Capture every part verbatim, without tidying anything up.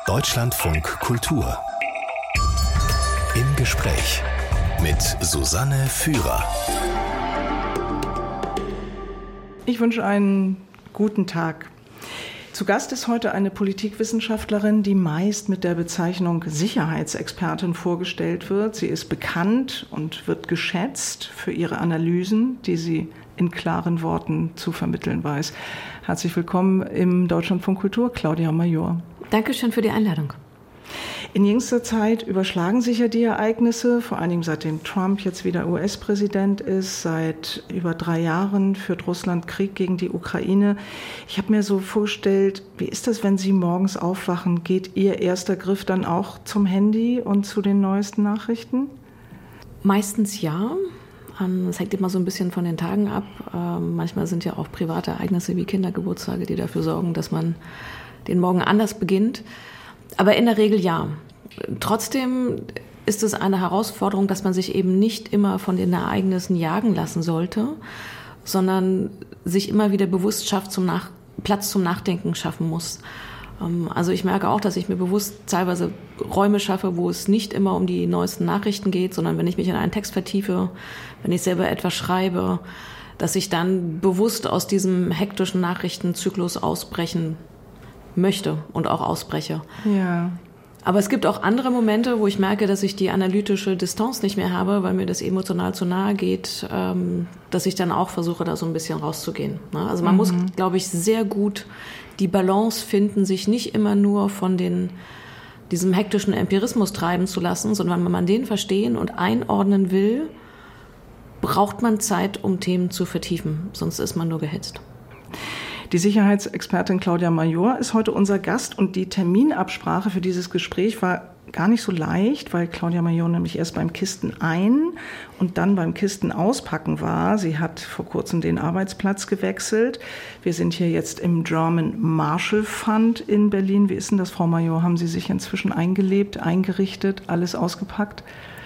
Deutschlandfunk Kultur. Im Gespräch mit Susanne Führer. Ich wünsche einen guten Tag. Zu Gast ist heute eine Politikwissenschaftlerin, die meist mit der Bezeichnung Sicherheitsexpertin vorgestellt wird. Sie ist bekannt und wird geschätzt für ihre Analysen, die sie in klaren Worten zu vermitteln weiß. Herzlich willkommen im Deutschlandfunk Kultur, Claudia Major. Dankeschön für die Einladung. In jüngster Zeit überschlagen sich ja die Ereignisse, vor allen Dingen seitdem Trump jetzt wieder U S-Präsident ist. Seit über drei Jahren führt Russland Krieg gegen die Ukraine. Ich habe mir so vorgestellt, wie ist das, wenn Sie morgens aufwachen? Geht Ihr erster Griff dann auch zum Handy und zu den neuesten Nachrichten? Meistens ja. Es hängt immer so ein bisschen von den Tagen ab. Manchmal sind ja auch private Ereignisse wie Kindergeburtstage, die dafür sorgen, dass man den Morgen anders beginnt. Aber in der Regel ja. Trotzdem ist es eine Herausforderung, dass man sich eben nicht immer von den Ereignissen jagen lassen sollte, sondern sich immer wieder bewusst schafft, zum Nach- Platz zum Nachdenken schaffen muss. Also ich merke auch, dass ich mir bewusst teilweise Räume schaffe, wo es nicht immer um die neuesten Nachrichten geht, sondern wenn ich mich in einen Text vertiefe, wenn ich selber etwas schreibe, dass ich dann bewusst aus diesem hektischen Nachrichtenzyklus ausbrechen möchte und auch ausbreche. Ja. Aber es gibt auch andere Momente, wo ich merke, dass ich die analytische Distanz nicht mehr habe, weil mir das emotional zu nahe geht, ähm, dass ich dann auch versuche, da so ein bisschen rauszugehen. Also man mhm. muss, glaube ich, sehr gut die Balance finden, sich nicht immer nur von den, diesem hektischen Empirismus treiben zu lassen, sondern wenn man den verstehen und einordnen will, braucht man Zeit, um Themen zu vertiefen, sonst ist man nur gehetzt. Die Sicherheitsexpertin Claudia Major ist heute unser Gast und die Terminabsprache für dieses Gespräch war gar nicht so leicht, weil Claudia Major nämlich erst beim Kisten ein- und dann beim Kisten auspacken war. Sie hat vor kurzem den Arbeitsplatz gewechselt. Wir sind hier jetzt im German Marshall Fund in Berlin. Wie ist denn das, Frau Major? Haben Sie sich inzwischen eingelebt, eingerichtet, alles ausgepackt?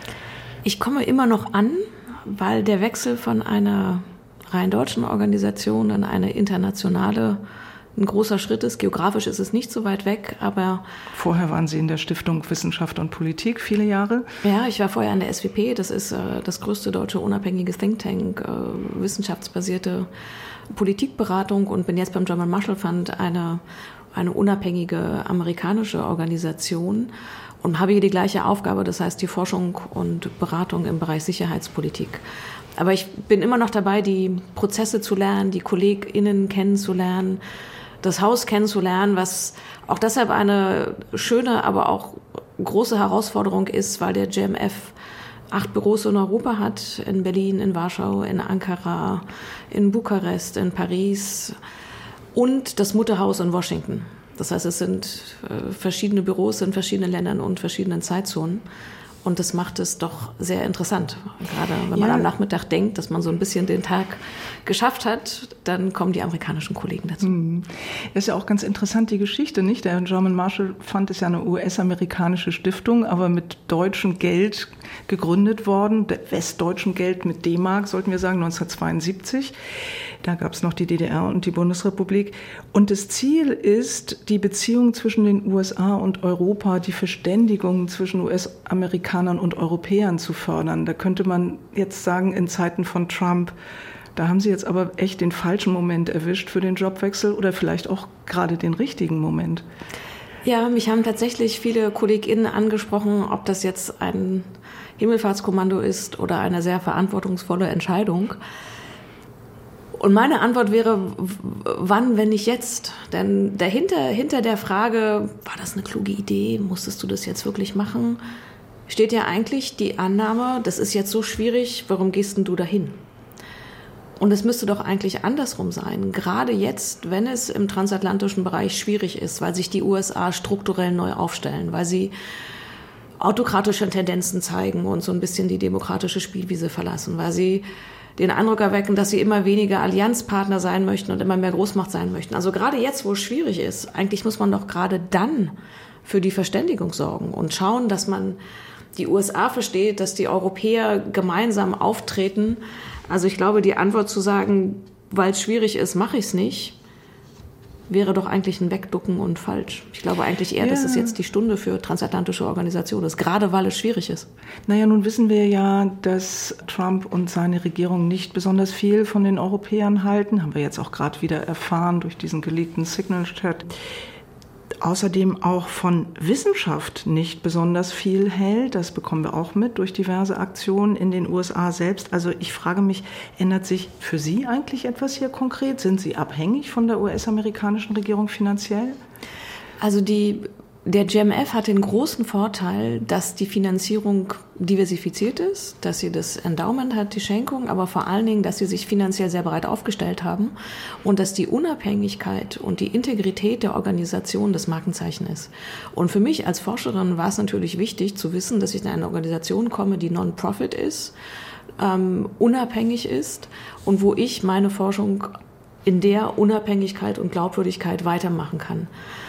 Ich komme immer noch an, weil der Wechsel von einer rein deutschen Organisation in eine internationale ein großer Schritt ist. Geografisch ist es nicht so weit weg, aber... Vorher waren Sie in der Stiftung Wissenschaft und Politik viele Jahre? Ja, ich war vorher an der S W P. Das ist äh, das größte deutsche unabhängige Think Tank, äh, wissenschaftsbasierte Politikberatung und bin jetzt beim German Marshall Fund, eine, eine unabhängige amerikanische Organisation und habe hier die gleiche Aufgabe, das heißt die Forschung und Beratung im Bereich Sicherheitspolitik. Aber ich bin immer noch dabei, die Prozesse zu lernen, die KollegInnen kennenzulernen, das Haus kennenzulernen, was auch deshalb eine schöne, aber auch große Herausforderung ist, weil der G M F acht Büros in Europa hat, in Berlin, in Warschau, in Ankara, in Bukarest, in Paris und das Mutterhaus in Washington. Das heißt, es sind verschiedene Büros in verschiedenen Ländern und verschiedenen Zeitzonen. Und das macht es doch sehr interessant. Gerade wenn man ja. am Nachmittag denkt, dass man so ein bisschen den Tag geschafft hat, dann kommen die amerikanischen Kollegen dazu. Mhm. Das ist ja auch ganz interessant, die Geschichte, nicht? Der German Marshall Fund ist ja eine U S-amerikanische Stiftung, aber mit deutschem Geld gegründet worden, westdeutschem Geld mit D-Mark, sollten wir sagen, neunzehnhundertzweiundsiebzig. Da gab es noch die D D R und die Bundesrepublik. Und das Ziel ist, die Beziehung zwischen den U S A und Europa, die Verständigung zwischen U S-Amerikanern und Europäern zu fördern. Da könnte man jetzt sagen, in Zeiten von Trump, da haben Sie jetzt aber echt den falschen Moment erwischt für den Jobwechsel oder vielleicht auch gerade den richtigen Moment. Ja, mich haben tatsächlich viele KollegInnen angesprochen, ob das jetzt ein Himmelfahrtskommando ist oder eine sehr verantwortungsvolle Entscheidung. Und meine Antwort wäre, wann, wenn nicht jetzt? Denn dahinter, hinter der Frage, war das eine kluge Idee? Musstest du das jetzt wirklich machen? Steht ja eigentlich die Annahme, das ist jetzt so schwierig, warum gehst denn du dahin? Und es müsste doch eigentlich andersrum sein. Gerade jetzt, wenn es im transatlantischen Bereich schwierig ist, weil sich die U S A strukturell neu aufstellen, weil sie autokratische Tendenzen zeigen und so ein bisschen die demokratische Spielwiese verlassen, weil sie den Eindruck erwecken, dass sie immer weniger Allianzpartner sein möchten und immer mehr Großmacht sein möchten. Also gerade jetzt, wo es schwierig ist, eigentlich muss man doch gerade dann für die Verständigung sorgen und schauen, dass man die U S A versteht, dass die Europäer gemeinsam auftreten. Also ich glaube, die Antwort zu sagen, weil es schwierig ist, mache ich es nicht, wäre doch eigentlich ein Wegducken und falsch. Ich glaube eigentlich eher, ja. dass es jetzt die Stunde für transatlantische Organisation ist, gerade weil es schwierig ist. Naja, nun wissen wir ja, dass Trump und seine Regierung nicht besonders viel von den Europäern halten. Haben wir jetzt auch gerade wieder erfahren durch diesen geleakten Signal-Chat. Außerdem auch von Wissenschaft nicht besonders viel hält. Das bekommen wir auch mit durch diverse Aktionen in den U S A selbst. Also ich frage mich, ändert sich für Sie eigentlich etwas hier konkret? Sind Sie abhängig von der U S-amerikanischen Regierung finanziell? Also die... Der G M F hat den großen Vorteil, dass die Finanzierung diversifiziert ist, dass sie das Endowment hat, die Schenkung, aber vor allen Dingen, dass sie sich finanziell sehr breit aufgestellt haben und dass die Unabhängigkeit und die Integrität der Organisation das Markenzeichen ist. Und für mich als Forscherin war es natürlich wichtig zu wissen, dass ich in eine Organisation komme, die Non-Profit ist, ähm, unabhängig ist und wo ich meine Forschung in der Unabhängigkeit und Glaubwürdigkeit weitermachen kann.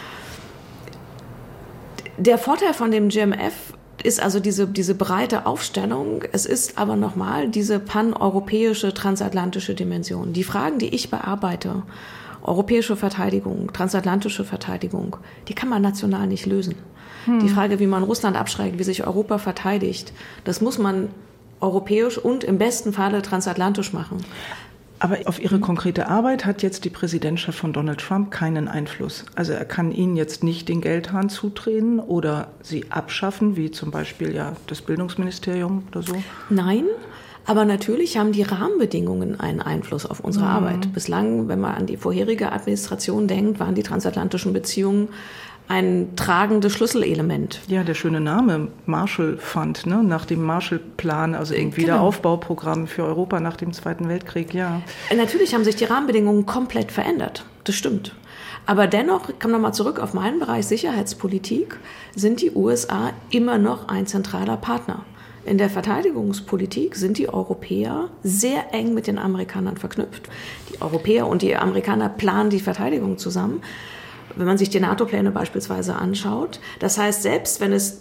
Der Vorteil von dem G M F ist also diese, diese breite Aufstellung. Es ist aber nochmal diese paneuropäische, transatlantische Dimension. Die Fragen, die ich bearbeite, europäische Verteidigung, transatlantische Verteidigung, die kann man national nicht lösen. Hm. Die Frage, wie man Russland abschreckt, wie sich Europa verteidigt, das muss man europäisch und im besten Falle transatlantisch machen. Aber auf Ihre konkrete Arbeit hat jetzt die Präsidentschaft von Donald Trump keinen Einfluss. Also er kann Ihnen jetzt nicht den Geldhahn zudrehen oder sie abschaffen, wie zum Beispiel ja das Bildungsministerium oder so? Nein, aber natürlich haben die Rahmenbedingungen einen Einfluss auf unsere mhm. Arbeit. Bislang, wenn man an die vorherige Administration denkt, waren die transatlantischen Beziehungen ein tragendes Schlüsselelement. Ja, der schöne Name, Marshall Fund, ne? Nach dem Marshall-Plan, also irgendwie genau. Wiederaufbauprogramm für Europa nach dem Zweiten Weltkrieg, ja. Natürlich haben sich die Rahmenbedingungen komplett verändert, das stimmt. Aber dennoch, ich komme nochmal zurück auf meinen Bereich Sicherheitspolitik, sind die U S A immer noch ein zentraler Partner. In der Verteidigungspolitik sind die Europäer sehr eng mit den Amerikanern verknüpft. Die Europäer und die Amerikaner planen die Verteidigung zusammen. Wenn man sich die NATO-Pläne beispielsweise anschaut. Das heißt, selbst wenn es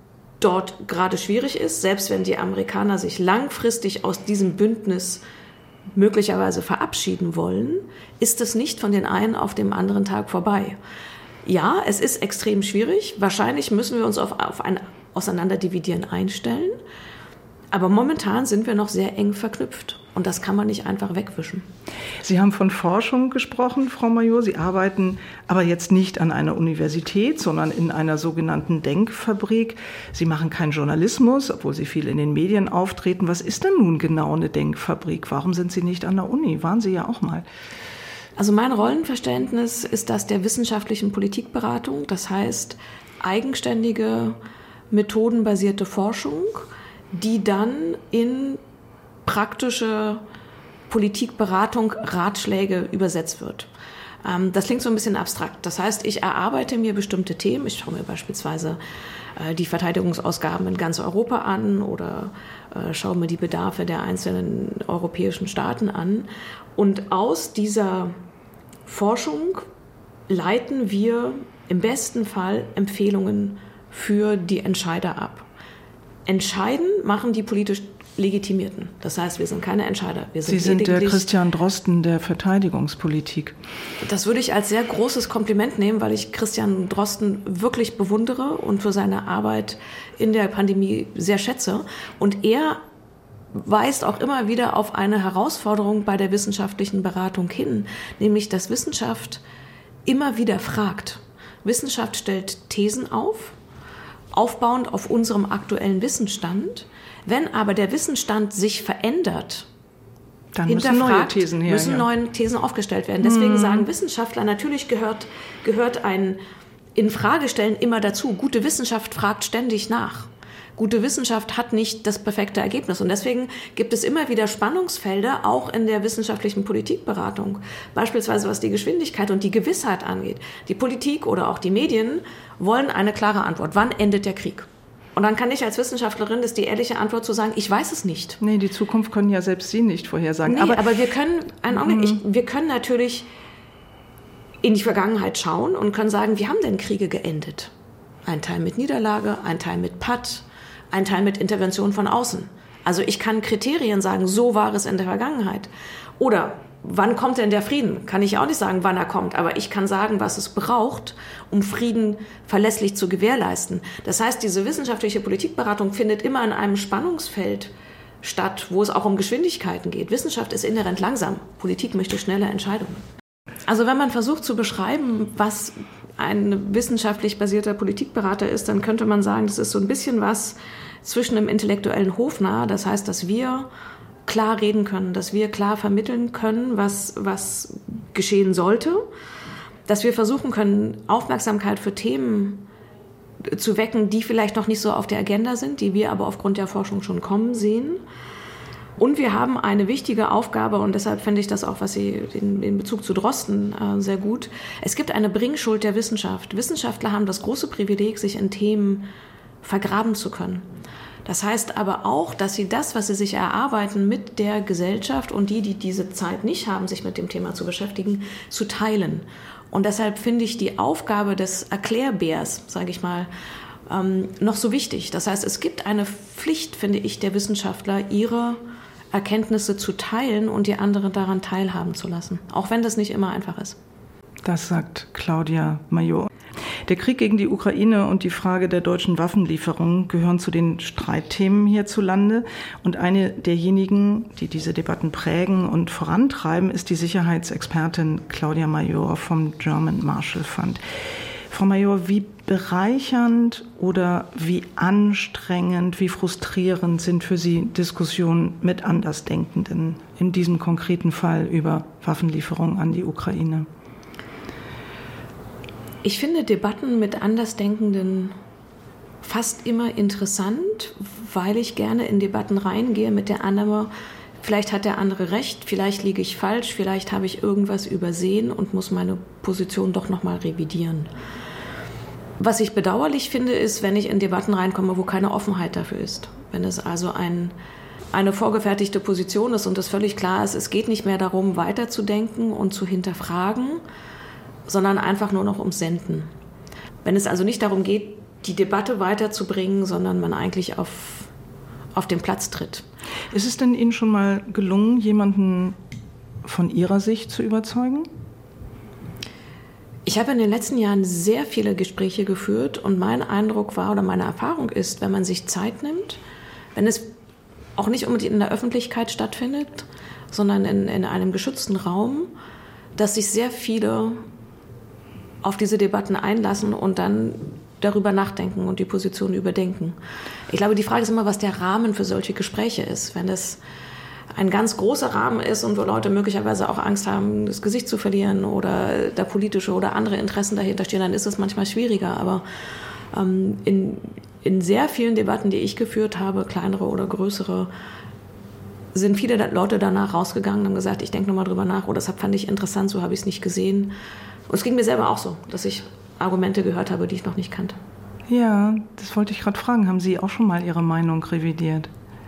dort gerade schwierig ist, selbst wenn die Amerikaner sich langfristig aus diesem Bündnis möglicherweise verabschieden wollen, ist es nicht von den einen auf den anderen Tag vorbei. Ja, es ist extrem schwierig. Wahrscheinlich müssen wir uns auf, auf ein Auseinanderdividieren einstellen. Aber momentan sind wir noch sehr eng verknüpft. Und das kann man nicht einfach wegwischen. Sie haben von Forschung gesprochen, Frau Major. Sie arbeiten aber jetzt nicht an einer Universität, sondern in einer sogenannten Denkfabrik. Sie machen keinen Journalismus, obwohl Sie viel in den Medien auftreten. Was ist denn nun genau eine Denkfabrik? Warum sind Sie nicht an der Uni? Waren Sie ja auch mal. Also mein Rollenverständnis ist das der wissenschaftlichen Politikberatung. Das heißt, eigenständige, methodenbasierte Forschung, die dann in praktische Politikberatung, Ratschläge übersetzt wird. Ähm, das klingt so ein bisschen abstrakt. Das heißt, ich erarbeite mir bestimmte Themen. Ich schaue mir beispielsweise äh, die Verteidigungsausgaben in ganz Europa an oder äh, schaue mir die Bedarfe der einzelnen europäischen Staaten an. Und aus dieser Forschung leiten wir im besten Fall Empfehlungen für die Entscheider ab. Entscheiden machen die politisch Legitimierten. Das heißt, wir sind keine Entscheider. Wir sind Sie sind der Christian Drosten der Verteidigungspolitik. Das würde ich als sehr großes Kompliment nehmen, weil ich Christian Drosten wirklich bewundere und für seine Arbeit in der Pandemie sehr schätze. Und er weist auch immer wieder auf eine Herausforderung bei der wissenschaftlichen Beratung hin, nämlich dass Wissenschaft immer wieder fragt. Wissenschaft stellt Thesen auf, aufbauend auf unserem aktuellen Wissensstand. Wenn aber der Wissensstand sich verändert, dann müssen neue Thesen her, müssen ja. neue Thesen aufgestellt werden. Deswegen hm. sagen Wissenschaftler, natürlich gehört, gehört ein Infragestellen immer dazu. Gute Wissenschaft fragt ständig nach. Gute Wissenschaft hat nicht das perfekte Ergebnis. Und deswegen gibt es immer wieder Spannungsfelder, auch in der wissenschaftlichen Politikberatung. Beispielsweise was die Geschwindigkeit und die Gewissheit angeht. Die Politik oder auch die Medien wollen eine klare Antwort. Wann endet der Krieg? Und dann kann ich als Wissenschaftlerin, das ist die ehrliche Antwort zu sagen, ich weiß es nicht. Nee, die Zukunft können ja selbst Sie nicht vorhersagen. Nee, aber, aber wir können, einen Augenblick, ich, wir können natürlich in die Vergangenheit schauen und können sagen, wie haben denn Kriege geendet? Ein Teil mit Niederlage, ein Teil mit Patt, ein Teil mit Intervention von außen. Also ich kann Kriterien sagen, so war es in der Vergangenheit. Oder wann kommt denn der Frieden? Kann ich auch nicht sagen, wann er kommt, aber ich kann sagen, was es braucht, um Frieden verlässlich zu gewährleisten. Das heißt, diese wissenschaftliche Politikberatung findet immer in einem Spannungsfeld statt, wo es auch um Geschwindigkeiten geht. Wissenschaft ist inhärent langsam, Politik möchte schnelle Entscheidungen. Also wenn man versucht zu beschreiben, was ein wissenschaftlich basierter Politikberater ist, dann könnte man sagen, das ist so ein bisschen was zwischen einem intellektuellen Hofnarr, das heißt, dass wir klar reden können, dass wir klar vermitteln können, was, was geschehen sollte, dass wir versuchen können, Aufmerksamkeit für Themen zu wecken, die vielleicht noch nicht so auf der Agenda sind, die wir aber aufgrund der Forschung schon kommen sehen. Und wir haben eine wichtige Aufgabe, und deshalb finde ich das auch, was Sie in, in Bezug zu Drosten äh, sehr gut. Es gibt eine Bringschuld der Wissenschaft. Wissenschaftler haben das große Privileg, sich in Themen vergraben zu können. Das heißt aber auch, dass sie das, was sie sich erarbeiten, mit der Gesellschaft und die, die diese Zeit nicht haben, sich mit dem Thema zu beschäftigen, zu teilen. Und deshalb finde ich die Aufgabe des Erklärbärs, sage ich mal, ähm, noch so wichtig. Das heißt, es gibt eine Pflicht, finde ich, der Wissenschaftler, ihre Erkenntnisse zu teilen und die anderen daran teilhaben zu lassen. Auch wenn das nicht immer einfach ist. Das sagt Claudia Major. Der Krieg gegen die Ukraine und die Frage der deutschen Waffenlieferungen gehören zu den Streitthemen hierzulande. Und eine derjenigen, die diese Debatten prägen und vorantreiben, ist die Sicherheitsexpertin Claudia Major vom German Marshall Fund. Frau Major, wie bereichernd oder wie anstrengend, wie frustrierend sind für Sie Diskussionen mit Andersdenkenden, in diesem konkreten Fall über Waffenlieferungen an die Ukraine? Ich finde Debatten mit Andersdenkenden fast immer interessant, weil ich gerne in Debatten reingehe mit der Annahme, vielleicht hat der andere recht, vielleicht liege ich falsch, vielleicht habe ich irgendwas übersehen und muss meine Position doch nochmal revidieren. Was ich bedauerlich finde, ist, wenn ich in Debatten reinkomme, wo keine Offenheit dafür ist. Wenn es also ein, eine vorgefertigte Position ist und es völlig klar ist, es geht nicht mehr darum, weiterzudenken und zu hinterfragen, sondern einfach nur noch ums Senden. Wenn es also nicht darum geht, die Debatte weiterzubringen, sondern man eigentlich auf, auf den Platz tritt. Ist es denn Ihnen schon mal gelungen, jemanden von Ihrer Sicht zu überzeugen? Ich habe in den letzten Jahren sehr viele Gespräche geführt und mein Eindruck war oder meine Erfahrung ist, wenn man sich Zeit nimmt, wenn es auch nicht unbedingt in der Öffentlichkeit stattfindet, sondern in, in einem geschützten Raum, dass sich sehr viele auf diese Debatten einlassen und dann darüber nachdenken und die Position überdenken. Ich glaube, die Frage ist immer, was der Rahmen für solche Gespräche ist. Wenn das ein ganz großer Rahmen ist und wo Leute möglicherweise auch Angst haben, das Gesicht zu verlieren oder da politische oder andere Interessen dahinter stehen, dann ist es manchmal schwieriger. Aber ähm, in, in sehr vielen Debatten, die ich geführt habe, kleinere oder größere, sind viele Leute danach rausgegangen und haben gesagt, ich denke nochmal drüber nach, oder das fand ich interessant, so habe ich es nicht gesehen. Und es ging mir selber auch so, dass ich Argumente gehört habe, die ich noch nicht kannte. Ja, das wollte ich gerade fragen. Haben Sie auch schon mal Ihre Meinung revidiert?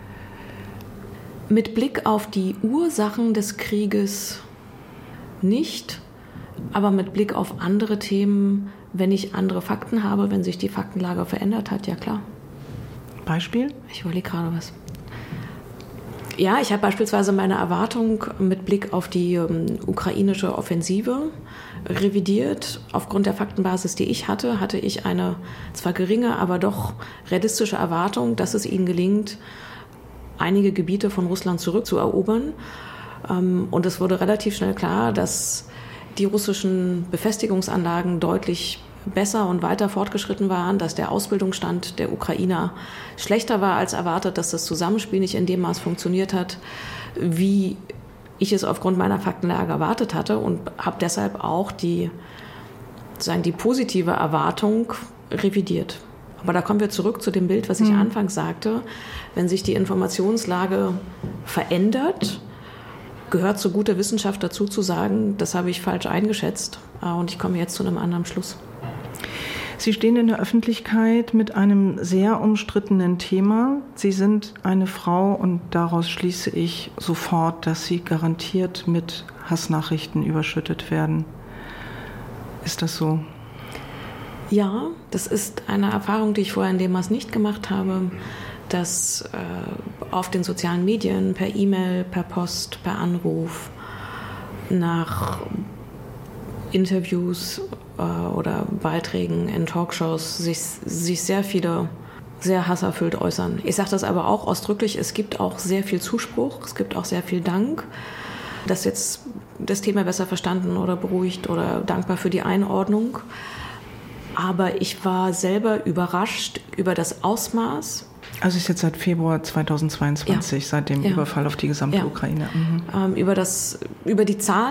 Mit Blick auf die Ursachen des Krieges nicht, aber mit Blick auf andere Themen, wenn ich andere Fakten habe, wenn sich die Faktenlage verändert hat, ja klar. Beispiel? Ich überlege gerade was. Ja, ich habe beispielsweise meine Erwartung mit Blick auf die ähm, ukrainische Offensive revidiert. Aufgrund der Faktenbasis, die ich hatte, hatte ich eine zwar geringe, aber doch realistische Erwartung, dass es ihnen gelingt, einige Gebiete von Russland zurückzuerobern. Ähm, und es wurde relativ schnell klar, dass die russischen Befestigungsanlagen deutlich besser und weiter fortgeschritten waren, dass der Ausbildungsstand der Ukrainer schlechter war als erwartet, dass das Zusammenspiel nicht in dem Maß funktioniert hat, wie ich es aufgrund meiner Faktenlage erwartet hatte, und habe deshalb auch die, sozusagen die positive Erwartung revidiert. Aber da kommen wir zurück zu dem Bild, was ich mhm. anfangs sagte. Wenn sich die Informationslage verändert, gehört zu guter Wissenschaft dazu zu sagen, das habe ich falsch eingeschätzt und ich komme jetzt zu einem anderen Schluss. Sie stehen in der Öffentlichkeit mit einem sehr umstrittenen Thema. Sie sind eine Frau und daraus schließe ich sofort, dass Sie garantiert mit Hassnachrichten überschüttet werden. Ist das so? Ja, das ist eine Erfahrung, die ich vorher in dem Maß nicht gemacht habe, dass äh, auf den sozialen Medien, per E-Mail, per Post, per Anruf nach Interviews äh, oder Beiträgen in Talkshows sich, sich sehr viele sehr hasserfüllt äußern. Ich sage das aber auch ausdrücklich, es gibt auch sehr viel Zuspruch, es gibt auch sehr viel Dank, dass jetzt das Thema besser verstanden oder beruhigt oder dankbar für die Einordnung. Aber ich war selber überrascht über das Ausmaß. Also ist jetzt seit Februar zweitausendzweiundzwanzig, ja. seit dem ja. Überfall auf die gesamte ja. Ukraine. Mhm. Ähm, über, das, über die Zahl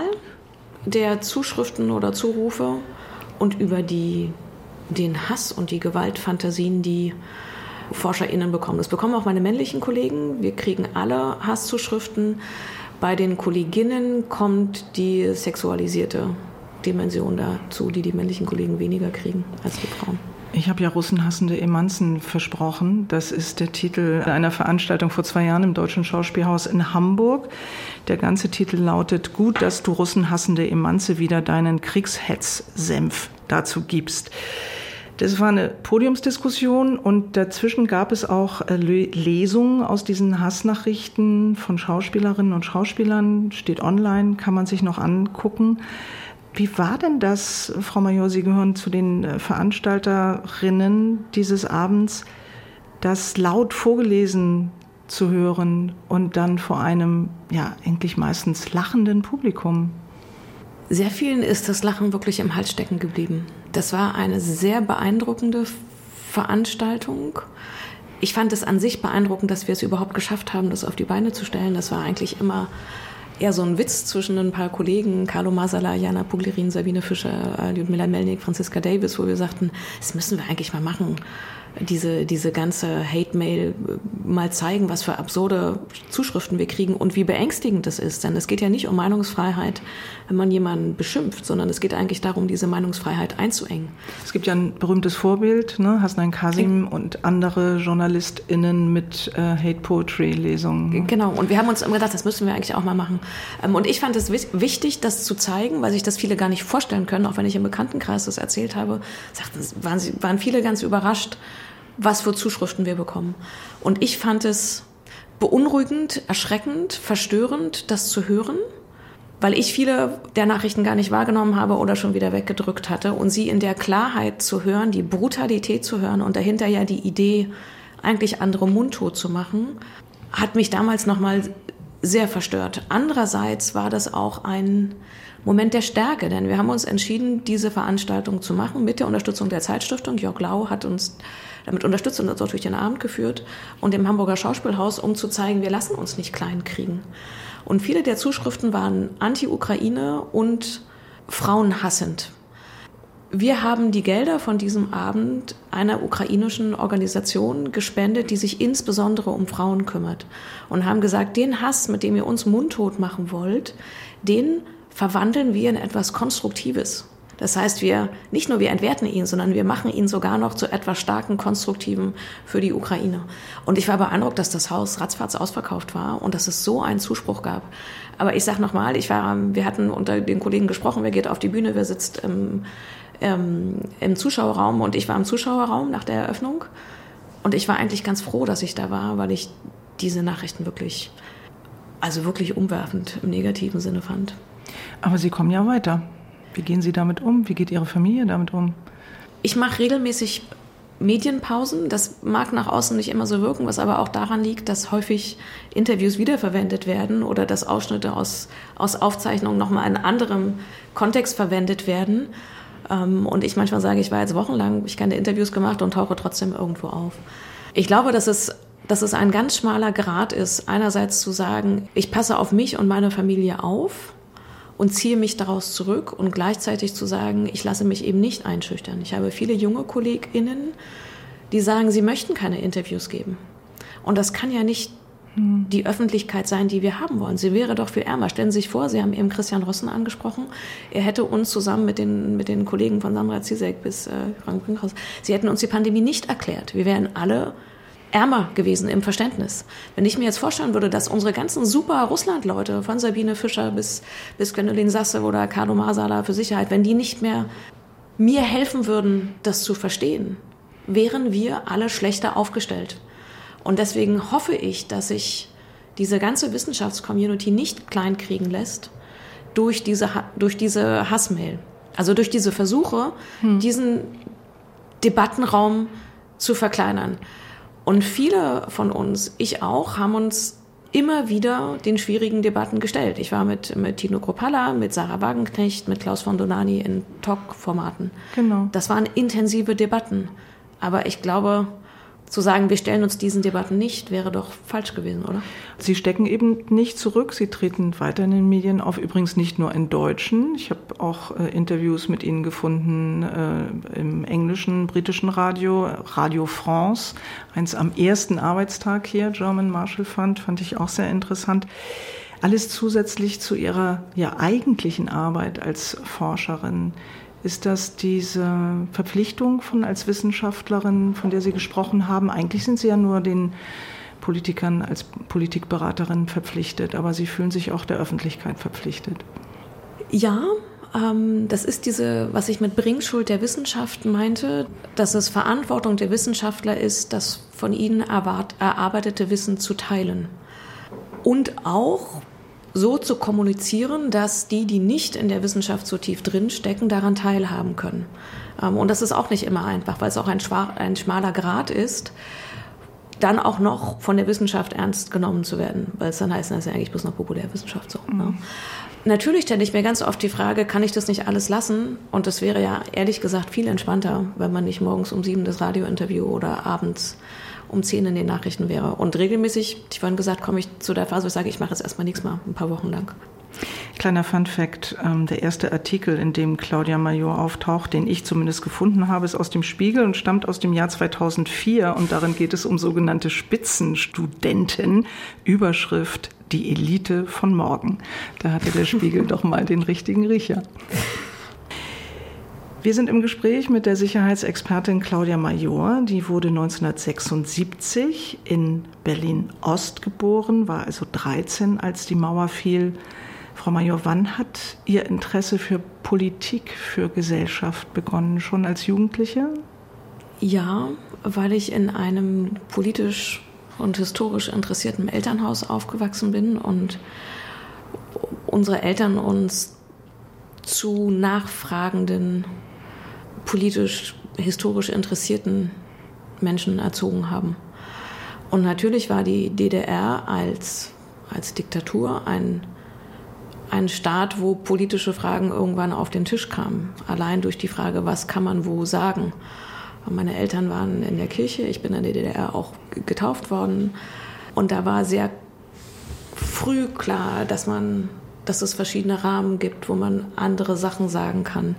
der Zuschriften oder Zurufe und über die, den Hass und die Gewaltfantasien, die ForscherInnen bekommen. Das bekommen auch meine männlichen Kollegen. Wir kriegen alle Hasszuschriften. Bei den Kolleginnen kommt die sexualisierte Dimension dazu, die die männlichen Kollegen weniger kriegen als die Frauen. Ich habe ja russenhassende Emanzen versprochen. Das ist der Titel einer Veranstaltung vor zwei Jahren im Deutschen Schauspielhaus in Hamburg. Der ganze Titel lautet: Gut, dass du russenhassende Emanze wieder deinen Kriegshetz-Senf dazu gibst. Das war eine Podiumsdiskussion und dazwischen gab es auch Lesungen aus diesen Hassnachrichten von Schauspielerinnen und Schauspielern. Steht online, kann man sich noch angucken. Wie war denn das, Frau Major, Sie gehören zu den Veranstalterinnen dieses Abends, das laut vorgelesen zu hören und dann vor einem, ja, eigentlich meistens lachenden Publikum? Sehr vielen ist das Lachen wirklich im Hals stecken geblieben. Das war eine sehr beeindruckende Veranstaltung. Ich fand es an sich beeindruckend, dass wir es überhaupt geschafft haben, das auf die Beine zu stellen. Das war eigentlich immer eher so ein Witz zwischen ein paar Kollegen, Carlo Masala, Jana Puglerin, Sabine Fischer, Lyudmila Melnik, Franziska Davis, wo wir sagten, das müssen wir eigentlich mal machen. Diese, diese ganze Hate-Mail mal zeigen, was für absurde Zuschriften wir kriegen und wie beängstigend das ist. Denn es geht ja nicht um Meinungsfreiheit, wenn man jemanden beschimpft, sondern es geht eigentlich darum, diese Meinungsfreiheit einzuengen. Es gibt ja ein berühmtes Vorbild, ne? Hasnain Kasim und andere JournalistInnen mit äh, Hate-Poetry-Lesungen. Ne? Genau, und wir haben uns immer gedacht, das müssen wir eigentlich auch mal machen. Ähm, und ich fand es wichtig, das zu zeigen, weil sich das viele gar nicht vorstellen können, auch wenn ich im Bekanntenkreis das erzählt habe, sagten, waren, sie, waren viele ganz überrascht, was für Zuschriften wir bekommen. Und ich fand es beunruhigend, erschreckend, verstörend, das zu hören, weil ich viele der Nachrichten gar nicht wahrgenommen habe oder schon wieder weggedrückt hatte. Und sie in der Klarheit zu hören, die Brutalität zu hören und dahinter ja die Idee, eigentlich andere mundtot zu machen, hat mich damals nochmal sehr verstört. Andererseits war das auch ein Moment der Stärke, denn wir haben uns entschieden, diese Veranstaltung zu machen mit der Unterstützung der Zeitstiftung. Jörg Lau hat uns damit unterstützt und uns auch durch den Abend geführt und im Hamburger Schauspielhaus, um zu zeigen, wir lassen uns nicht klein kriegen. Und viele der Zuschriften waren anti-Ukraine und frauenhassend. Wir haben die Gelder von diesem Abend einer ukrainischen Organisation gespendet, die sich insbesondere um Frauen kümmert und haben gesagt, den Hass, mit dem ihr uns mundtot machen wollt, den verwandeln wir in etwas Konstruktives. Das heißt, wir nicht nur wir entwerten ihn, sondern wir machen ihn sogar noch zu etwas starken, konstruktiven für die Ukraine. Und ich war beeindruckt, dass das Haus ratzfatz ausverkauft war und dass es so einen Zuspruch gab. Aber ich sage nochmal, ich war, wir hatten unter den Kollegen gesprochen, wer geht auf die Bühne, wer sitzt im, im, im Zuschauerraum, und ich war im Zuschauerraum nach der Eröffnung. Und ich war eigentlich ganz froh, dass ich da war, weil ich diese Nachrichten wirklich, also wirklich umwerfend im negativen Sinne fand. Aber Sie kommen ja weiter. Wie gehen Sie damit um? Wie geht Ihre Familie damit um? Ich mache regelmäßig Medienpausen. Das mag nach außen nicht immer so wirken, was aber auch daran liegt, dass häufig Interviews wiederverwendet werden oder dass Ausschnitte aus, aus Aufzeichnungen nochmal in anderem Kontext verwendet werden. Und ich manchmal sage, ich war jetzt wochenlang, ich habe keine Interviews gemacht und tauche trotzdem irgendwo auf. Ich glaube, dass es, dass es ein ganz schmaler Grat ist, einerseits zu sagen, ich passe auf mich und meine Familie auf und ziehe mich daraus zurück, und gleichzeitig zu sagen, ich lasse mich eben nicht einschüchtern. Ich habe viele junge KollegInnen, die sagen, sie möchten keine Interviews geben. Und das kann ja nicht hm. die Öffentlichkeit sein, die wir haben wollen. Sie wäre doch viel ärmer. Stellen Sie sich vor, Sie haben eben Christian Rossen angesprochen. Er hätte uns zusammen mit den, mit den Kollegen von Sandra Zizek bis äh, Frank Brinkhaus, sie hätten uns die Pandemie nicht erklärt. Wir wären alle ärmer gewesen im Verständnis. Wenn ich mir jetzt vorstellen würde, dass unsere ganzen super Russland-Leute, von Sabine Fischer bis, bis Gwendolyn Sasse oder Carlo Masala für Sicherheit, wenn die nicht mehr mir helfen würden, das zu verstehen, wären wir alle schlechter aufgestellt. Und deswegen hoffe ich, dass sich diese ganze Wissenschaftscommunity nicht kleinkriegen lässt, durch diese, durch diese Hassmail. Also durch diese Versuche, hm. diesen Debattenraum zu verkleinern. Und viele von uns, ich auch, haben uns immer wieder den schwierigen Debatten gestellt. Ich war mit, mit Tino Kruppalla, mit Sarah Wagenknecht, mit Klaus von Donani in Talk-Formaten. Genau. Das waren intensive Debatten. Aber ich glaube, zu sagen, wir stellen uns diesen Debatten nicht, wäre doch falsch gewesen, oder? Sie stecken eben nicht zurück. Sie treten weiter in den Medien auf, übrigens nicht nur in Deutschen. Ich habe auch äh, Interviews mit Ihnen gefunden äh, im englischen, britischen Radio, Radio France, eins am ersten Arbeitstag hier, German Marshall Fund, fand ich auch sehr interessant. Alles zusätzlich zu Ihrer ja eigentlichen Arbeit als Forscherin. Ist das diese Verpflichtung von als Wissenschaftlerin, von der Sie gesprochen haben? Eigentlich sind Sie ja nur den Politikern als Politikberaterin verpflichtet, aber Sie fühlen sich auch der Öffentlichkeit verpflichtet. Ja, ähm, das ist diese, was ich mit Bringschuld der Wissenschaft meinte, dass es Verantwortung der Wissenschaftler ist, das von ihnen erwart- erarbeitete Wissen zu teilen. Und auch so zu kommunizieren, dass die, die nicht in der Wissenschaft so tief drinstecken, daran teilhaben können. Und das ist auch nicht immer einfach, weil es auch ein, ein schmaler Grat ist, dann auch noch von der Wissenschaft ernst genommen zu werden, weil es dann heißt, das ist ja eigentlich bloß noch Populärwissenschaft so. Mhm. Ne? Natürlich stelle ich mir ganz oft die Frage, kann ich das nicht alles lassen? Und das wäre ja ehrlich gesagt viel entspannter, wenn man nicht morgens um sieben das Radiointerview oder abends um zehn in den Nachrichten wäre. Und regelmäßig, ich vorhin gesagt, komme ich zu der Phase, wo ich sage, ich mache jetzt erstmal nichts mehr, ein paar Wochen lang. Kleiner Fun-Fact, ähm, der erste Artikel, in dem Claudia Major auftaucht, den ich zumindest gefunden habe, ist aus dem Spiegel und stammt aus dem Jahr zweitausendvier. Und darin geht es um sogenannte Spitzenstudenten. Überschrift: Die Elite von morgen. Da hatte der Spiegel doch mal den richtigen Riecher. Wir sind im Gespräch mit der Sicherheitsexpertin Claudia Major. Die wurde neunzehnhundertsechsundsiebzig in Berlin-Ost geboren, war also dreizehn, als die Mauer fiel. Frau Major, wann hat Ihr Interesse für Politik, für Gesellschaft begonnen? Schon als Jugendliche? Ja, weil ich in einem politisch und historisch interessierten Elternhaus aufgewachsen bin und unsere Eltern uns zu nachfragenden, politisch, historisch interessierten Menschen erzogen haben. Und natürlich war die D D R als, als Diktatur ein, ein Staat, wo politische Fragen irgendwann auf den Tisch kamen. Allein durch die Frage, was kann man wo sagen. Meine Eltern waren in der Kirche, ich bin in der D D R auch getauft worden. Und da war sehr früh klar, dass man, dass es verschiedene Rahmen gibt, wo man andere Sachen sagen kann.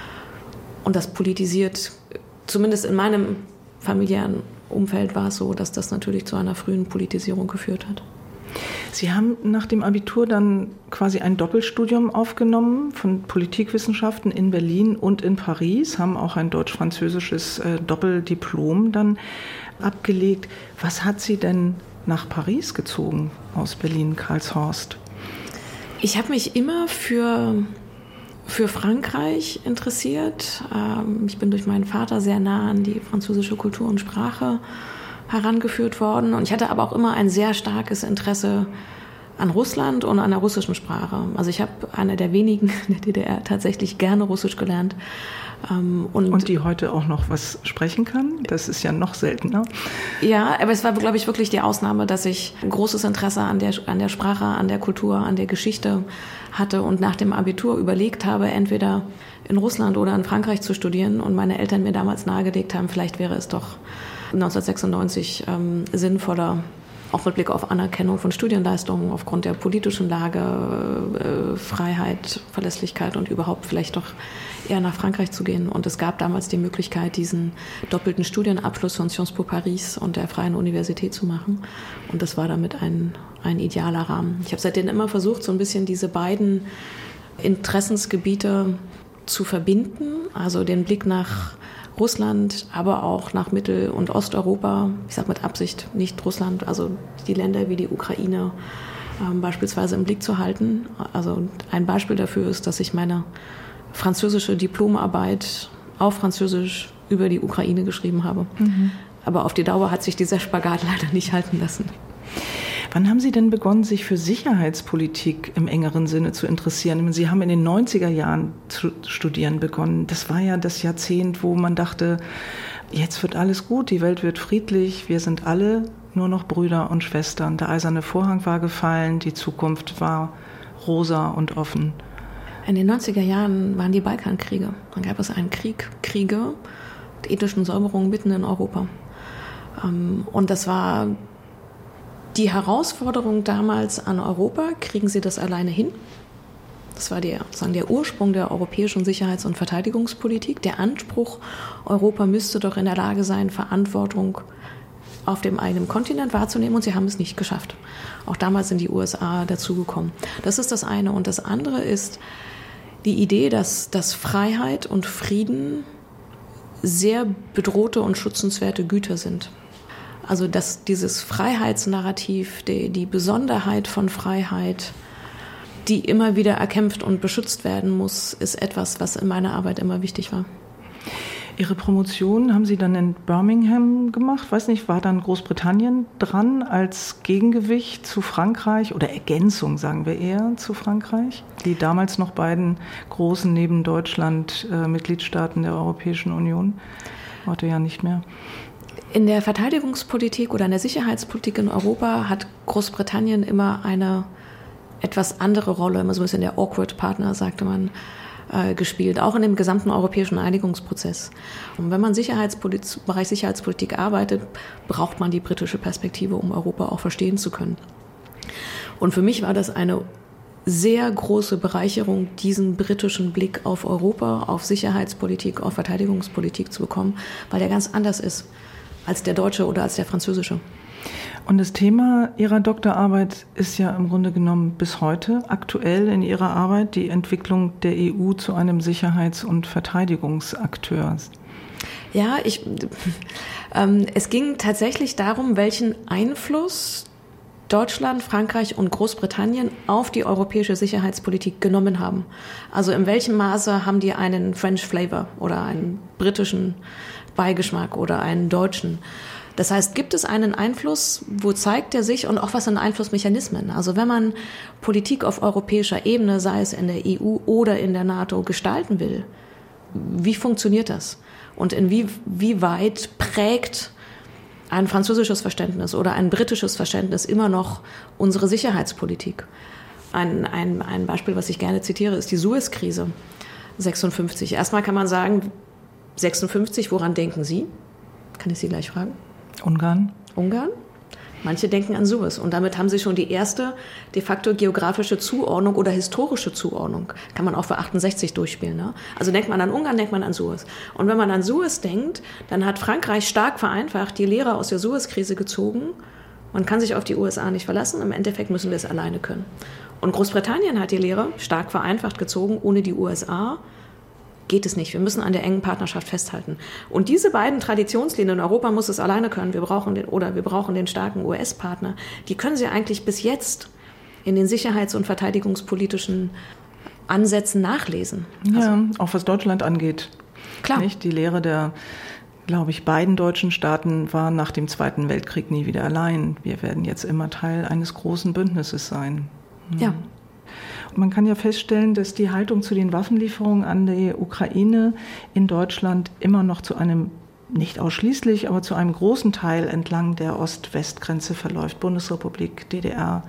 Und das politisiert, zumindest in meinem familiären Umfeld war es so, dass das natürlich zu einer frühen Politisierung geführt hat. Sie haben nach dem Abitur dann quasi ein Doppelstudium aufgenommen von Politikwissenschaften in Berlin und in Paris, haben auch ein deutsch-französisches äh, Doppeldiplom dann abgelegt. Was hat Sie denn nach Paris gezogen aus Berlin-Karlshorst? Ich habe mich immer für, für Frankreich interessiert. Ähm, ich bin durch meinen Vater sehr nah an die französische Kultur und Sprache herangeführt worden. Und ich hatte aber auch immer ein sehr starkes Interesse an Russland und an der russischen Sprache. Also ich habe einer der wenigen in der D D R tatsächlich gerne Russisch gelernt. Ähm, und, und die heute auch noch was sprechen kann? Das ist ja noch seltener. Ja, aber es war, glaube ich, wirklich die Ausnahme, dass ich ein großes Interesse an der, an der Sprache, an der Kultur, an der Geschichte hatte und nach dem Abitur überlegt habe, entweder in Russland oder in Frankreich zu studieren. Und meine Eltern mir damals nahegelegt haben, vielleicht wäre es doch neunzehnhundertsechsundneunzig ähm, sinnvoller, auch mit Blick auf Anerkennung von Studienleistungen aufgrund der politischen Lage, äh, Freiheit, Verlässlichkeit und überhaupt vielleicht doch eher nach Frankreich zu gehen. Und es gab damals die Möglichkeit, diesen doppelten Studienabschluss von Sciences Po Paris und der Freien Universität zu machen. Und das war damit ein, ein idealer Rahmen. Ich habe seitdem immer versucht, so ein bisschen diese beiden Interessensgebiete zu verbinden, also den Blick nach Russland, aber auch nach Mittel- und Osteuropa, ich sage mit Absicht nicht Russland, also die Länder wie die Ukraine ähm, beispielsweise im Blick zu halten. Also ein Beispiel dafür ist, dass ich meine französische Diplomarbeit auf Französisch über die Ukraine geschrieben habe. Mhm. Aber auf die Dauer hat sich dieser Spagat leider nicht halten lassen. Wann haben Sie denn begonnen, sich für Sicherheitspolitik im engeren Sinne zu interessieren? Sie haben in den neunziger Jahren zu studieren begonnen. Das war ja das Jahrzehnt, wo man dachte, jetzt wird alles gut, die Welt wird friedlich, wir sind alle nur noch Brüder und Schwestern. Der eiserne Vorhang war gefallen, die Zukunft war rosa und offen. In den neunziger Jahren waren die Balkankriege. Dann gab es einen Krieg, Kriege, die ethnischen Säuberungen mitten in Europa. Und das war die Herausforderung damals an Europa, kriegen sie das alleine hin? Das war der, sozusagen der Ursprung der europäischen Sicherheits- und Verteidigungspolitik. Der Anspruch, Europa müsste doch in der Lage sein, Verantwortung auf dem eigenen Kontinent wahrzunehmen, und sie haben es nicht geschafft. Auch damals sind die U S A dazugekommen. Das ist das eine. Und das andere ist die Idee, dass, dass Freiheit und Frieden sehr bedrohte und schützenswerte Güter sind. Also dass dieses Freiheitsnarrativ, die, die Besonderheit von Freiheit, die immer wieder erkämpft und beschützt werden muss, ist etwas, was in meiner Arbeit immer wichtig war. Ihre Promotion haben Sie dann in Birmingham gemacht. Weiß nicht, war dann Großbritannien dran als Gegengewicht zu Frankreich oder Ergänzung, sagen wir eher, zu Frankreich? Die damals noch beiden großen neben Deutschland äh, Mitgliedstaaten der Europäischen Union. Heute ja nicht mehr. In der Verteidigungspolitik oder in der Sicherheitspolitik in Europa hat Großbritannien immer eine etwas andere Rolle, immer so ein bisschen der awkward Partner, sagte man, äh, gespielt, auch in dem gesamten europäischen Einigungsprozess. Und wenn man Sicherheitspolitik, im Bereich Sicherheitspolitik arbeitet, braucht man die britische Perspektive, um Europa auch verstehen zu können. Und für mich war das eine sehr große Bereicherung, diesen britischen Blick auf Europa, auf Sicherheitspolitik, auf Verteidigungspolitik zu bekommen, weil der ganz anders ist als der deutsche oder als der französische. Und das Thema Ihrer Doktorarbeit ist ja im Grunde genommen bis heute aktuell in Ihrer Arbeit, die Entwicklung der E U zu einem Sicherheits- und Verteidigungsakteur. Ja, ich, ähm, es ging tatsächlich darum, welchen Einfluss Deutschland, Frankreich und Großbritannien auf die europäische Sicherheitspolitik genommen haben. Also in welchem Maße haben die einen French Flavor oder einen britischen Beigeschmack oder einen deutschen? Das heißt, gibt es einen Einfluss, wo zeigt er sich, und auch was sind Einflussmechanismen? Also wenn man Politik auf europäischer Ebene, sei es in der E U oder in der NATO, gestalten will, wie funktioniert das? Und inwieweit prägt ein französisches Verständnis oder ein britisches Verständnis immer noch unsere Sicherheitspolitik? Ein, ein, ein Beispiel, was ich gerne zitiere, ist die Suez-Krise sechsundfünfzig. Erstmal kann man sagen, sechsundfünfzig, woran denken Sie? Kann ich Sie gleich fragen? Ungarn. Ungarn? Manche denken an Suez. Und damit haben sie schon die erste de facto geografische Zuordnung oder historische Zuordnung. Kann man auch für achtundsechzig durchspielen. Ne? Also denkt man an Ungarn, denkt man an Suez. Und wenn man an Suez denkt, dann hat Frankreich stark vereinfacht die Lehre aus der Suez-Krise gezogen. Man kann sich auf die U S A nicht verlassen. Im Endeffekt müssen wir es alleine können. Und Großbritannien hat die Lehre stark vereinfacht gezogen. Ohne die U S A geht es nicht. Wir müssen an der engen Partnerschaft festhalten. Und diese beiden Traditionslinien, Europa muss es alleine können, wir brauchen den, oder wir brauchen den starken U S-Partner, die können Sie eigentlich bis jetzt in den sicherheits- und verteidigungspolitischen Ansätzen nachlesen. Ja, also, auch was Deutschland angeht. Klar. Nicht? Die Lehre der, glaube ich, beiden deutschen Staaten war nach dem Zweiten Weltkrieg nie wieder allein. Wir werden jetzt immer Teil eines großen Bündnisses sein. Ja. ja. Man kann ja feststellen, dass die Haltung zu den Waffenlieferungen an die Ukraine in Deutschland immer noch zu einem, nicht ausschließlich, aber zu einem großen Teil entlang der Ost-West-Grenze verläuft. Bundesrepublik, D D R.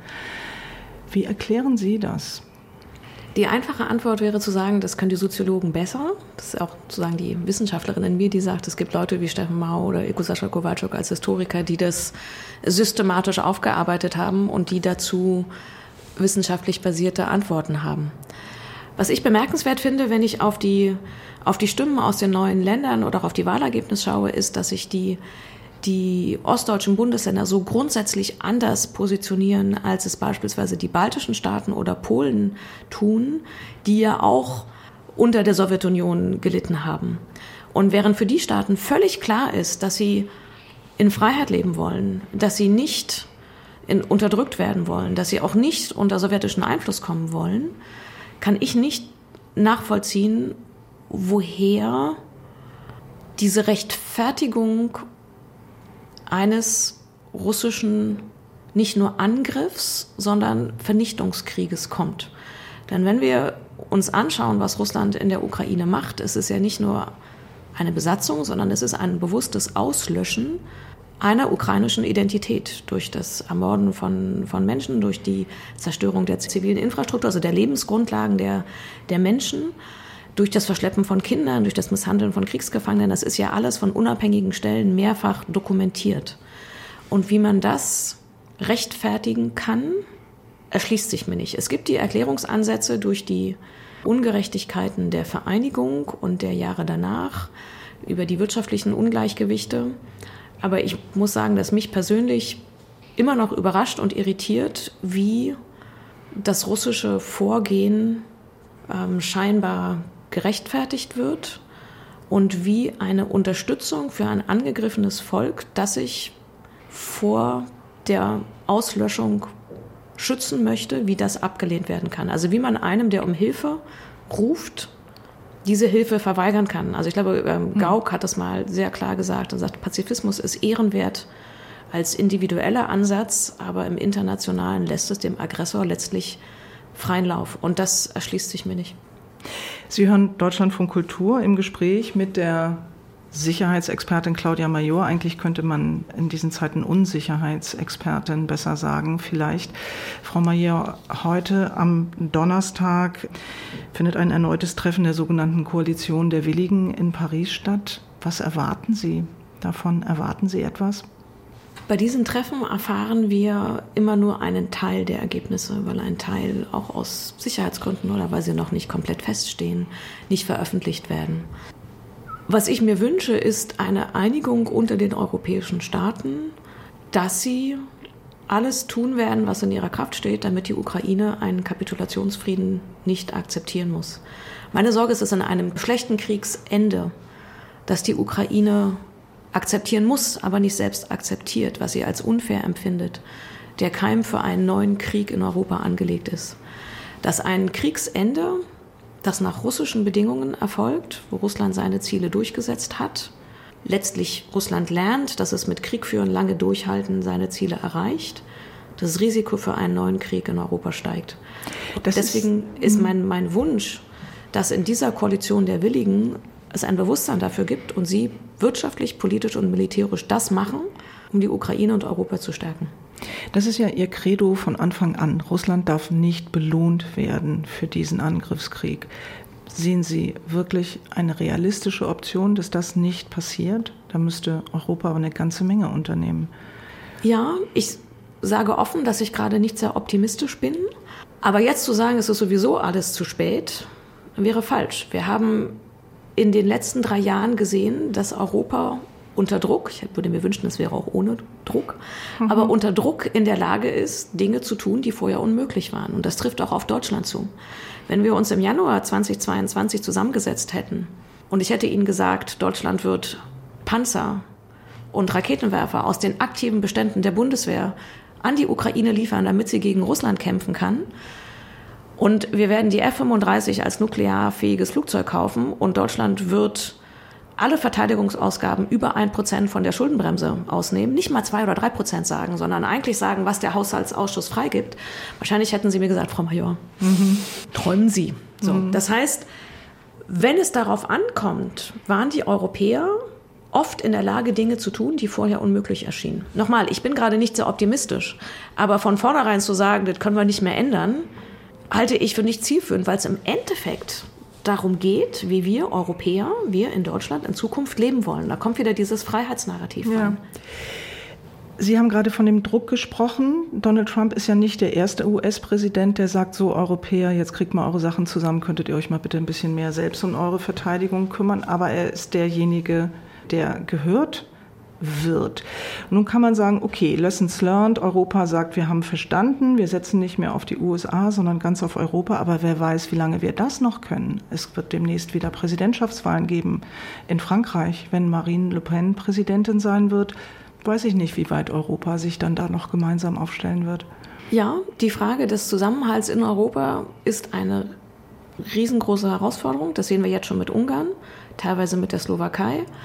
Wie erklären Sie das? Die einfache Antwort wäre zu sagen, das können die Soziologen besser. Das ist auch sozusagen die Wissenschaftlerin in mir, die sagt, es gibt Leute wie Steffen Mau oder Ilko Sascha Kowalczuk als Historiker, die das systematisch aufgearbeitet haben und die dazu wissenschaftlich basierte Antworten haben. Was ich bemerkenswert finde, wenn ich auf die, auf die Stimmen aus den neuen Ländern oder auch auf die Wahlergebnisse schaue, ist, dass sich die, die ostdeutschen Bundesländer so grundsätzlich anders positionieren, als es beispielsweise die baltischen Staaten oder Polen tun, die ja auch unter der Sowjetunion gelitten haben. Und während für die Staaten völlig klar ist, dass sie in Freiheit leben wollen, dass sie nicht In, unterdrückt werden wollen, dass sie auch nicht unter sowjetischen Einfluss kommen wollen, kann ich nicht nachvollziehen, woher diese Rechtfertigung eines russischen nicht nur Angriffs, sondern Vernichtungskrieges kommt. Denn wenn wir uns anschauen, was Russland in der Ukraine macht, es ist ja nicht nur eine Besatzung, sondern es ist ein bewusstes Auslöschen einer ukrainischen Identität durch das Ermorden von, von Menschen, durch die Zerstörung der zivilen Infrastruktur, also der Lebensgrundlagen der, der Menschen, durch das Verschleppen von Kindern, durch das Misshandeln von Kriegsgefangenen. Das ist ja alles von unabhängigen Stellen mehrfach dokumentiert. Und wie man das rechtfertigen kann, erschließt sich mir nicht. Es gibt die Erklärungsansätze durch die Ungerechtigkeiten der Vereinigung und der Jahre danach, über die wirtschaftlichen Ungleichgewichte. Aber ich muss sagen, dass mich persönlich immer noch überrascht und irritiert, wie das russische Vorgehen ähm, scheinbar gerechtfertigt wird und wie eine Unterstützung für ein angegriffenes Volk, das sich vor der Auslöschung schützen möchte, wie das abgelehnt werden kann. Also wie man einem, der um Hilfe ruft, diese Hilfe verweigern kann. Also ich glaube, ähm, Gauck hat das mal sehr klar gesagt und sagt, Pazifismus ist ehrenwert als individueller Ansatz, aber im Internationalen lässt es dem Aggressor letztlich freien Lauf. Und das erschließt sich mir nicht. Sie hören Deutschlandfunk Kultur im Gespräch mit der Sicherheitsexpertin Claudia Major. Eigentlich könnte man in diesen Zeiten Unsicherheitsexpertin besser sagen, vielleicht. Frau Major, heute am Donnerstag findet ein erneutes Treffen der sogenannten Koalition der Willigen in Paris statt. Was erwarten Sie davon? Erwarten Sie etwas? Bei diesen Treffen erfahren wir immer nur einen Teil der Ergebnisse, weil ein Teil auch aus Sicherheitsgründen oder weil sie noch nicht komplett feststehen, nicht veröffentlicht werden. Was ich mir wünsche, ist eine Einigung unter den europäischen Staaten, dass sie alles tun werden, was in ihrer Kraft steht, damit die Ukraine einen Kapitulationsfrieden nicht akzeptieren muss. Meine Sorge ist es in einem schlechten Kriegsende, dass die Ukraine akzeptieren muss, aber nicht selbst akzeptiert, was sie als unfair empfindet, der Keim für einen neuen Krieg in Europa angelegt ist. Dass ein Kriegsende, das nach russischen Bedingungen erfolgt, wo Russland seine Ziele durchgesetzt hat, letztlich Russland lernt, dass es mit Kriegführen lange durchhalten seine Ziele erreicht, das Risiko für einen neuen Krieg in Europa steigt. Das Deswegen ist, ist mein, mein Wunsch, dass in dieser Koalition der Willigen es ein Bewusstsein dafür gibt und sie wirtschaftlich, politisch und militärisch das machen, um die Ukraine und Europa zu stärken. Das ist ja Ihr Credo von Anfang an. Russland darf nicht belohnt werden für diesen Angriffskrieg. Sehen Sie wirklich eine realistische Option, dass das nicht passiert? Da müsste Europa aber eine ganze Menge unternehmen. Ja, ich sage offen, dass ich gerade nicht sehr optimistisch bin. Aber jetzt zu sagen, es ist sowieso alles zu spät, wäre falsch. Wir haben in den letzten drei Jahren gesehen, dass Europa unter Druck, ich würde mir wünschen, es wäre auch ohne Druck, mhm. aber unter Druck in der Lage ist, Dinge zu tun, die vorher unmöglich waren. Und das trifft auch auf Deutschland zu. Wenn wir uns im Januar zweitausendzweiundzwanzig zusammengesetzt hätten und ich hätte Ihnen gesagt, Deutschland wird Panzer und Raketenwerfer aus den aktiven Beständen der Bundeswehr an die Ukraine liefern, damit sie gegen Russland kämpfen kann, und wir werden die F fünfunddreißig als nuklearfähiges Flugzeug kaufen und Deutschland wird alle Verteidigungsausgaben über ein Prozent von der Schuldenbremse ausnehmen, nicht mal zwei oder drei Prozent sagen, sondern eigentlich sagen, was der Haushaltsausschuss freigibt. Wahrscheinlich hätten Sie mir gesagt, Frau Major, mhm. träumen Sie. So, mhm. Das heißt, wenn es darauf ankommt, waren die Europäer oft in der Lage, Dinge zu tun, die vorher unmöglich erschienen. Nochmal, ich bin gerade nicht sehr optimistisch, aber von vornherein zu sagen, das können wir nicht mehr ändern, halte ich für nicht zielführend, weil es im Endeffekt darum geht, wie wir Europäer, wir in Deutschland in Zukunft leben wollen. Da kommt wieder dieses Freiheitsnarrativ ja. rein. Sie haben gerade von dem Druck gesprochen. Donald Trump ist ja nicht der erste U S-Präsident, der sagt, so Europäer, jetzt kriegt mal eure Sachen zusammen, könntet ihr euch mal bitte ein bisschen mehr selbst um eure Verteidigung kümmern. Aber er ist derjenige, der gehört wird. Nun kann man sagen, okay, Lessons learned, Europa sagt, wir haben verstanden, wir setzen nicht mehr auf die U S A, sondern ganz auf Europa, aber wer weiß, wie lange wir das noch können. Es wird demnächst wieder Präsidentschaftswahlen geben in Frankreich. Wenn Marine Le Pen Präsidentin sein wird, weiß ich nicht, wie weit Europa sich dann da noch gemeinsam aufstellen wird. Ja, die Frage des Zusammenhalts in Europa ist eine riesengroße Herausforderung. Das sehen wir jetzt schon mit Ungarn, teilweise mit der Slowakei.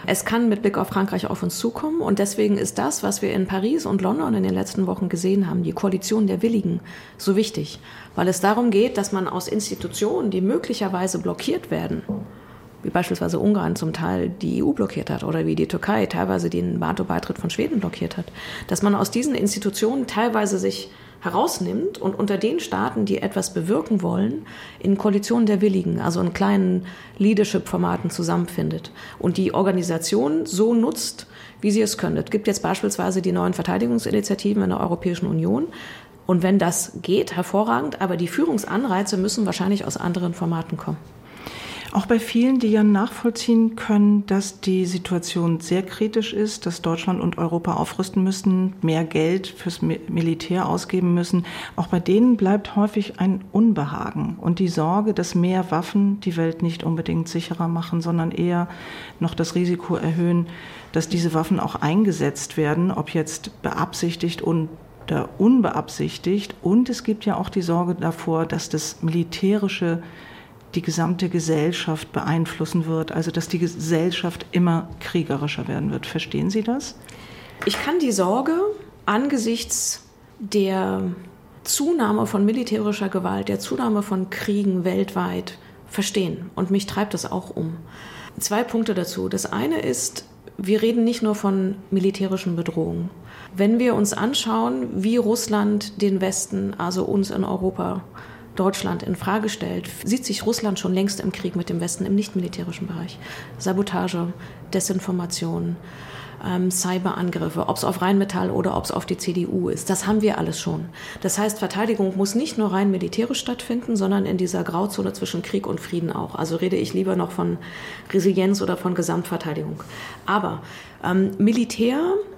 Es kann mit Blick auf Frankreich auf uns zukommen und deswegen ist das, was wir in Paris und London in den letzten Wochen gesehen haben, die Koalition der Willigen, so wichtig, weil es darum geht, dass man aus Institutionen, die möglicherweise blockiert werden, wie beispielsweise Ungarn zum Teil die E U blockiert hat oder wie die Türkei teilweise den NATO-Beitritt von Schweden blockiert hat, dass man aus diesen Institutionen teilweise sich herausnimmt und unter den Staaten, die etwas bewirken wollen, in Koalitionen der Willigen, also in kleinen Leadership-Formaten zusammenfindet und die Organisation so nutzt, wie sie es können. Es gibt jetzt beispielsweise die neuen Verteidigungsinitiativen in der Europäischen Union. Und wenn das geht, hervorragend, aber die Führungsanreize müssen wahrscheinlich aus anderen Formaten kommen. Auch bei vielen, die ja nachvollziehen können, dass die Situation sehr kritisch ist, dass Deutschland und Europa aufrüsten müssen, mehr Geld fürs Militär ausgeben müssen. Auch bei denen bleibt häufig ein Unbehagen und die Sorge, dass mehr Waffen die Welt nicht unbedingt sicherer machen, sondern eher noch das Risiko erhöhen, dass diese Waffen auch eingesetzt werden, ob jetzt beabsichtigt und oder unbeabsichtigt. Und es gibt ja auch die Sorge davor, dass das Militärische die gesamte Gesellschaft beeinflussen wird, also dass die Gesellschaft immer kriegerischer werden wird. Verstehen Sie das? Ich kann die Sorge angesichts der Zunahme von militärischer Gewalt, der Zunahme von Kriegen weltweit verstehen. Und mich treibt das auch um. Zwei Punkte dazu. Das eine ist, wir reden nicht nur von militärischen Bedrohungen. Wenn wir uns anschauen, wie Russland den Westen, also uns in Europa, Deutschland in Frage stellt, sieht sich Russland schon längst im Krieg mit dem Westen im nicht-militärischen Bereich. Sabotage, Desinformation, ähm, Cyberangriffe, ob es auf Rheinmetall oder ob es auf die C D U ist, das haben wir alles schon. Das heißt, Verteidigung muss nicht nur rein militärisch stattfinden, sondern in dieser Grauzone zwischen Krieg und Frieden auch. Also rede ich lieber noch von Resilienz oder von Gesamtverteidigung. Aber ähm, Militär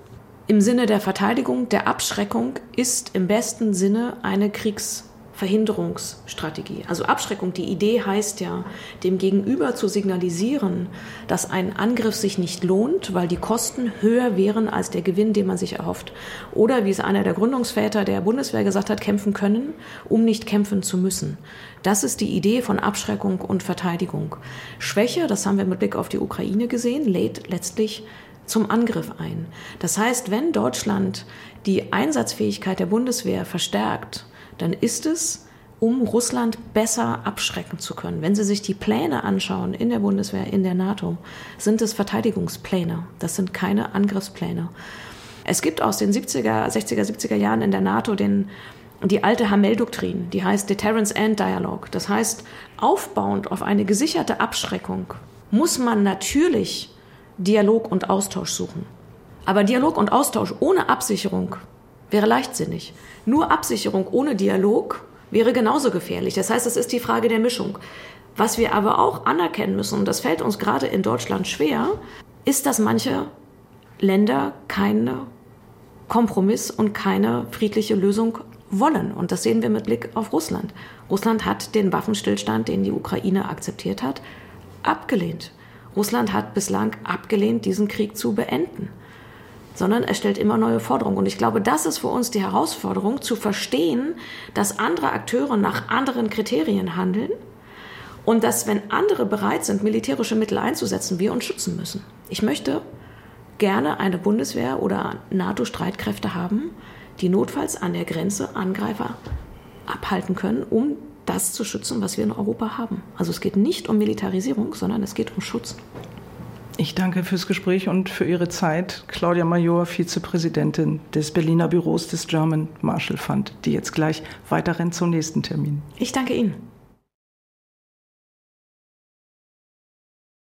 im Sinne der Verteidigung, der Abschreckung ist im besten Sinne eine Kriegsverhinderungsstrategie. Also Abschreckung, die Idee heißt ja, dem Gegenüber zu signalisieren, dass ein Angriff sich nicht lohnt, weil die Kosten höher wären als der Gewinn, den man sich erhofft. Oder wie es einer der Gründungsväter der Bundeswehr gesagt hat, kämpfen können, um nicht kämpfen zu müssen. Das ist die Idee von Abschreckung und Verteidigung. Schwäche, das haben wir mit Blick auf die Ukraine gesehen, lädt letztlich zum Angriff ein. Das heißt, wenn Deutschland die Einsatzfähigkeit der Bundeswehr verstärkt, dann ist es, um Russland besser abschrecken zu können. Wenn Sie sich die Pläne anschauen in der Bundeswehr, in der NATO, sind es Verteidigungspläne. Das sind keine Angriffspläne. Es gibt aus den siebziger, sechziger, siebziger Jahren in der NATO den, die alte Hamel-Doktrin, die heißt Deterrence and Dialogue. Das heißt, aufbauend auf eine gesicherte Abschreckung muss man natürlich Dialog und Austausch suchen. Aber Dialog und Austausch ohne Absicherung wäre leichtsinnig. Nur Absicherung ohne Dialog wäre genauso gefährlich. Das heißt, es ist die Frage der Mischung. Was wir aber auch anerkennen müssen, und das fällt uns gerade in Deutschland schwer, ist, dass manche Länder keinen Kompromiss und keine friedliche Lösung wollen. Und das sehen wir mit Blick auf Russland. Russland hat den Waffenstillstand, den die Ukraine akzeptiert hat, abgelehnt. Russland hat bislang abgelehnt, diesen Krieg zu beenden, sondern er stellt immer neue Forderungen. Und ich glaube, das ist für uns die Herausforderung, zu verstehen, dass andere Akteure nach anderen Kriterien handeln und dass, wenn andere bereit sind, militärische Mittel einzusetzen, wir uns schützen müssen. Ich möchte gerne eine Bundeswehr oder NATO-Streitkräfte haben, die notfalls an der Grenze Angreifer abhalten können, um das zu schützen, was wir in Europa haben. Also es geht nicht um Militarisierung, sondern es geht um Schutz. Ich danke fürs Gespräch und für Ihre Zeit. Claudia Major, Vizepräsidentin des Berliner Büros des German Marshall Fund, die jetzt gleich weiter rennt zum nächsten Termin. Ich danke Ihnen.